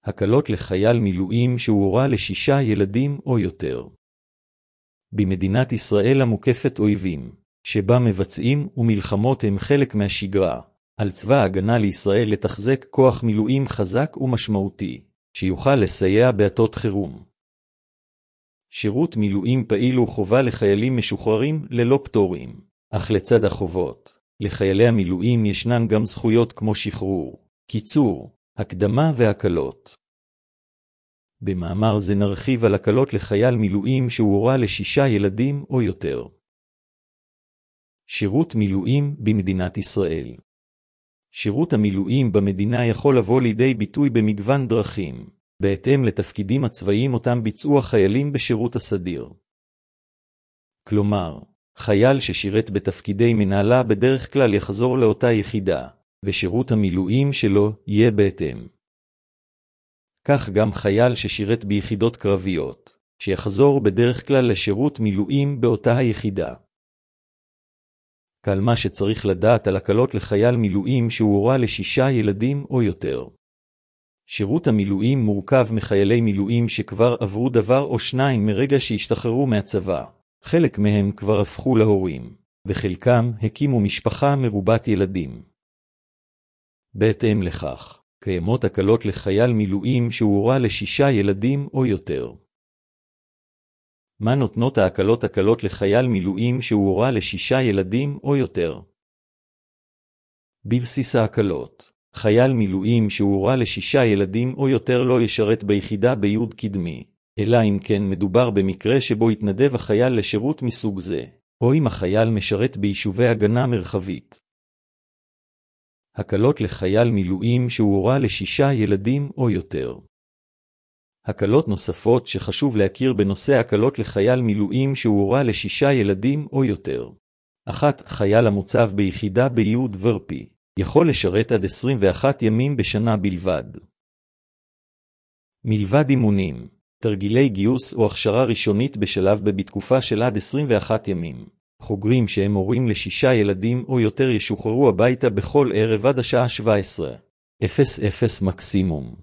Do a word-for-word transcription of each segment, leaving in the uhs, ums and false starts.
הקלות לחייל מילואים שהוא הורה לשישה ילדים או יותר. במדינת ישראל המוקפת אויבים, שבה מבצעים ומלחמות הם חלק מהשגרה, על צבא ההגנה לישראל לתחזק כוח מילואים חזק ומשמעותי, שיוכל לסייע בעתות חירום. שירות מילואים פעיל הוא חובה לחיילים משוחררים ללא פטורים, אך לצד החובות, לחיילי המילואים ישנן גם זכויות כמו שחרור, קיצור, הקדמה והקלות. במאמר זה נרחיב על הקלות לחייל מילואים שהוא הורה לשישה ילדים או יותר. שירות מילואים במדינת ישראל. שירות המילואים במדינה יכול לבוא לידי ביטוי במגוון דרכים, בהתאם לתפקידים הצבאיים אותם ביצעו חיילים בשירות הסדיר. כלומר, חייל ששירת בתפקידי מנהלה בדרך כלל יחזור לאותה יחידה, ושירות המילואים שלו יהיה בהתאם. כך גם חייל ששירת ביחידות קרביות, שיחזור בדרך כלל לשירות מילואים באותה היחידה. כל מה שצריך לדעת על הקלות לחייל מילואים שהוא הורה לשישה ילדים או יותר. שירות המילואים מורכב מחיילי מילואים שכבר עברו דבר או שניים מרגע שהשתחררו מהצבא. חלק מהם כבר הפכו להורים, וחלקם הקימו משפחה מרובת ילדים. בהתאם לכך, קיימות הקלות לחייל מילואים שהוא הורה לשישה ילדים או יותר. מה נותנות ההקלות הקלות לחייל מילואים שהוא הורה לשישה ילדים או יותר? בבסיס ההקלות, חייל מילואים שהוא הורה לשישה ילדים או יותר לא ישרת ביחידה ביוד קדמי, אלא אם כן מדובר במקרה שבו יתנדב החייל לשירות מסוג זה, או אם החייל משרת ביישובי הגנה מרחבית. הקלות לחייל מילואים שהוא הורה לשישה ילדים או יותר. הקלות נוספות שחשוב להכיר בנושא הקלות לחייל מילואים שהוא הורה לשישה ילדים או יותר. אחת, חייל המוצב ביחידה ביוד ורפי, יכול לשרת עד עשרים ואחד ימים בשנה בלבד. מלבד אימונים, תרגילי גיוס או הכשרה ראשונית בשלב בתקופה של עד עשרים ואחד ימים. חוגרים שהם הורים לשישה ילדים או יותר ישוחררו הביתה בכל ערב עד השעה שבע עשרה. אפס אפס מקסימום.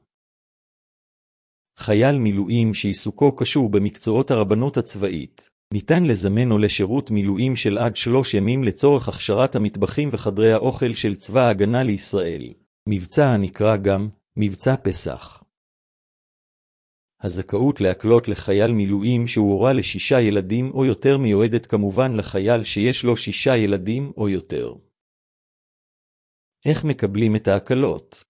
חייל מילואים שעיסוקו קשור במקצועות הרבנות הצבאית, ניתן לזמן או לשירות מילואים של עד שלוש ימים לצורך הכשרת המטבחים וחדרי האוכל של צבא ההגנה לישראל. מבצע הנקרא גם מבצע פסח. הזכאות להקלות לחייל מילואים שהוא הורה לשישה ילדים או יותר מיועדת כמובן לחייל שיש לו שישה ילדים או יותר. איך מקבלים את ההקלות?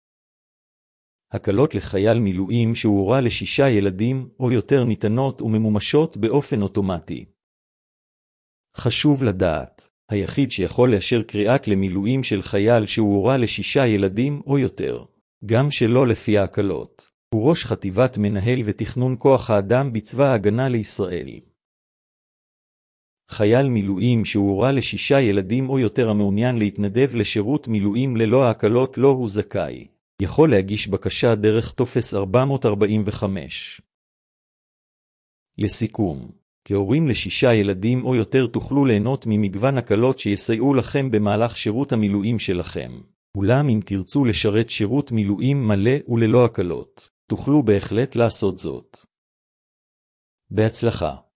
הקלות לחייל מילואים שהוא הורה לשישה ילדים או יותר ניתנות וממומשות באופן אוטומטי. חשוב לדעת, היחיד שיכול לאשר קריאת למילואים של חייל שהוא הורה לשישה ילדים או יותר, גם שלא לפי ההקלות, הוא ראש חטיבת מנהל ותכנון כוח האדם בצבא ההגנה לישראל. חייל מילואים שהוא הורה לשישה ילדים או יותר המעוניין להתנדב לשירות מילואים ללא ההקלות לא הוא זכאי. יכול להגיש בקשה דרך טופס ארבע מאות ארבעים וחמש. לסיכום, כהורים לשישה ילדים או יותר תוכלו ליהנות ממגוון הקלות שיסייעו לכם במהלך שירות המילואים שלכם. אולם אם תרצו לשרת שירות מילואים מלא וללא הקלות, תוכלו בהחלט לעשות זאת. בהצלחה.